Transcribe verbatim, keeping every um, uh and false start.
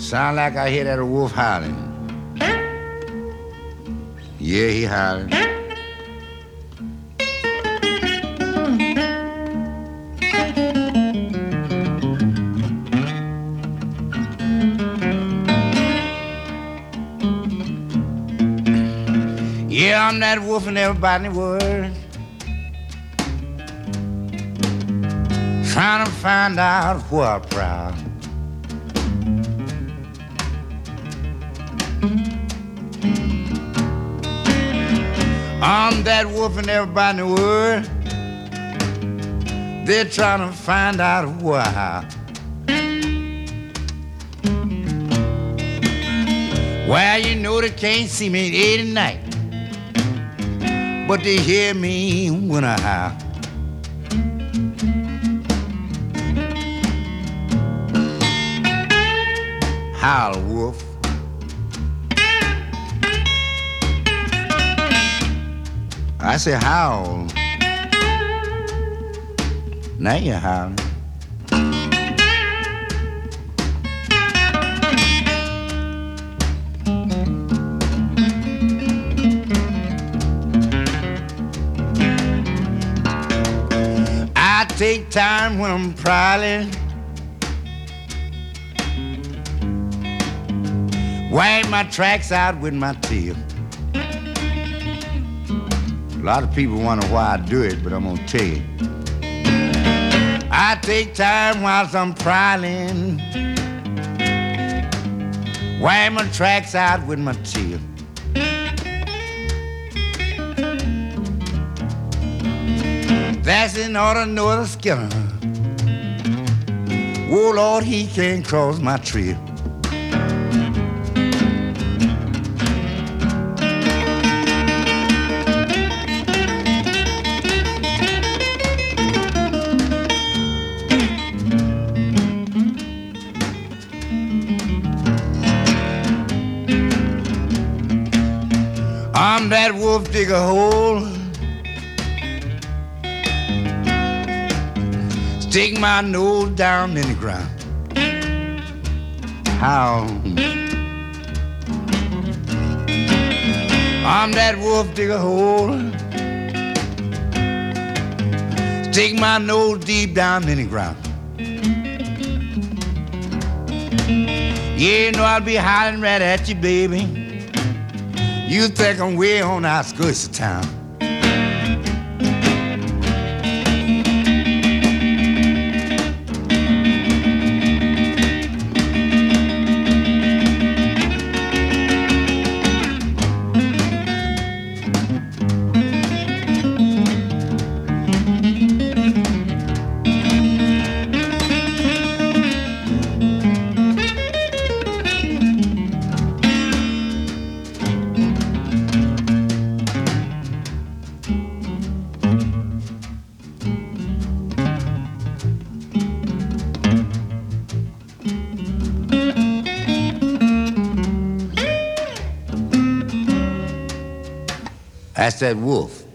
Sound like I hear that wolf howling. Yeah, he howling. Yeah, I'm that wolf and everybody in the world, trying to find out who I'm proud. I'm that wolf and everybody in the world, they're trying to find out who I am. Well, you know they can't see me day and night, but they hear me when I howl. Howl, wolf. I say howl. Now you're howling. I take time when I'm prowling, wipe my tracks out with my tail. A lot of people wonder why I do it, but I'm gonna tell you. I take time whilst I'm prowling, wipe my tracks out with my tail. That's in order to know the Skinner. Oh Lord, he can't cross my trail. I'm that wolf dig a hole, stick my nose down in the ground. How? I'm that wolf dig a hole, stick my nose deep down in the ground. Yeah, you know I'll be hollering right at you, baby. You think I'm way on the outskirts of town. That's that wolf.